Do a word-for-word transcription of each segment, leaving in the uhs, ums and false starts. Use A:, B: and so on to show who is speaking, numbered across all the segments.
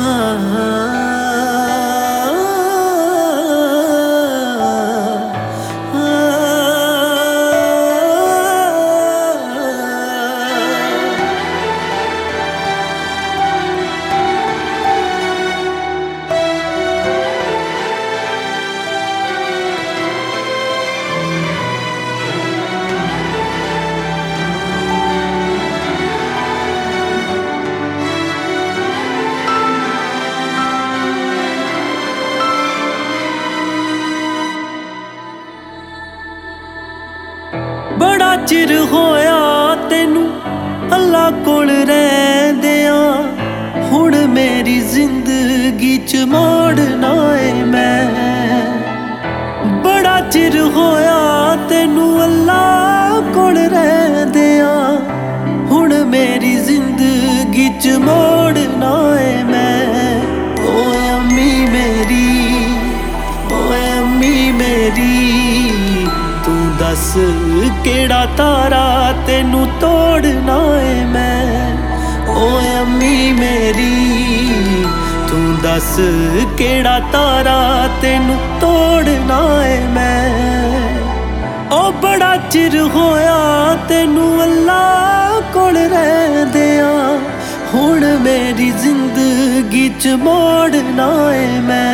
A: बड़ा चिर होया तेनू अल्लाह कोल रहिंदियां, हुण मेरी जिंदगी च मोड़ना है मैं। बड़ा चिर होया तेनू अल्लाह कोल रहिंदियां, हुण मेरी जिंदगी च मोड़ना है मैं। ओए अम्मी मेरी, ओए अम्मी मेरी, तू दस केड़ा तारा तेनू तोड़ना है मैं। ओए अम्मी मेरी, तू दस केड़ा तारा तेनू तोड़ना है मैं। ओ बड़ा चिर होया तेनू अल्लाह कोल रहिंदियां, हुण मेरी जिंदगी च मोड़ना है मैं।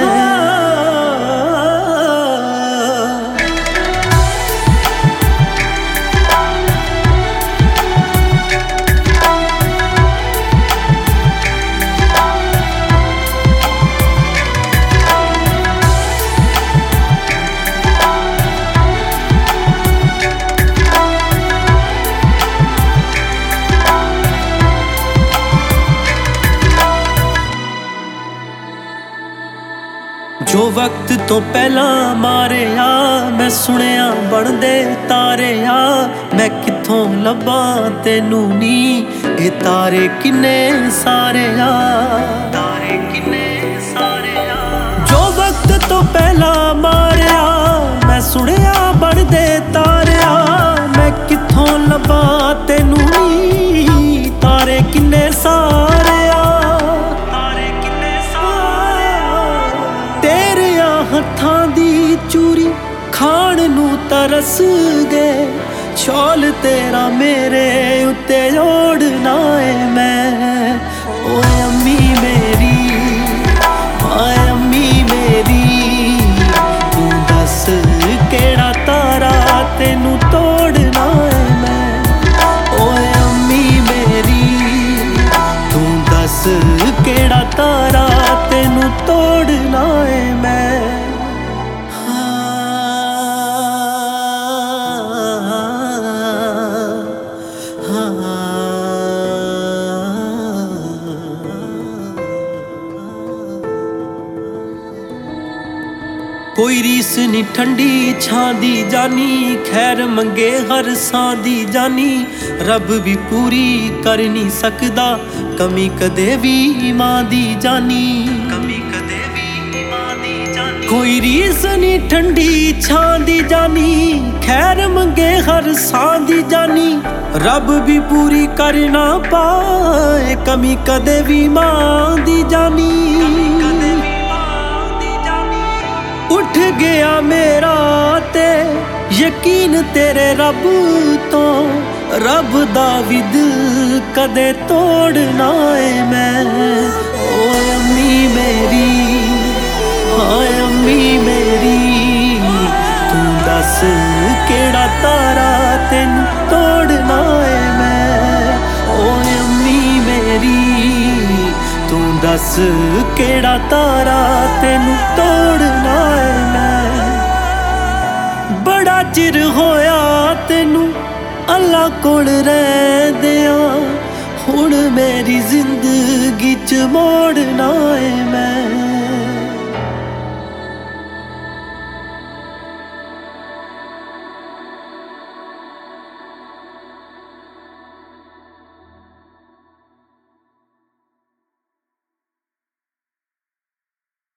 A: जो वक्त तो पहला मारे आ, मैं सुनिया बनदे तारे आ। मैं कित्थों लब्बां तेनू नी, ए तारे किन्ने सारे आ, तारे किन्ने सारे आ। जो वक्त तो पहला मारे आ, मैं सुनिया बनदे तारे आ। मैं कित्थों लब्बां तेनू नी, तारे किन्ने सारे आ, तारे किन्ने सारे आ। तेरिया हत्थां दी चूरी खाण नू तरस गए, शॉल तेरा मेरे उत्ते ओढ़ना है मैं। ओए अम्मी मेरी, हाय अम्मी मेरी, तू दस केड़ा तारा तेनू तोड़ना है मैं। ओए अम्मी मेरी, तू दस केड़ा तारा तेनू तोड़ना है मैं। कोई रीस नी ठंडी छां दी जानी, खैर मंगे हर सां दी जानी। रब भी पूरी कर नहीं सकदा, कमी कदे भी मां दी जानी, कमी कदे भी मां दी जानी। कोई रीस नी ठंडी छां दी जानी, खैर मंगे हर सां दी जानी। रब भी पूरी कर ना पाए, कमी कदे भी मां दी जानी। उठ गया मेरा ते यकीन तेरे रब तो, रब दा भी दिल कदे तोड़ना है मैं। ओए अम्मी मेरी, हाय अम्मी मेरी, तू दस केड़ा तारा तेनू तोड़ना है मैं। ओए अम्मी मेरी, तू दस केड़ा तारा तेनू तोड़ना है मैं। बड़ा चिर होया तेनू अल्लाह कोल रहिंदियां, हुण मेरी जिंदगी च मोड़ना है मैं।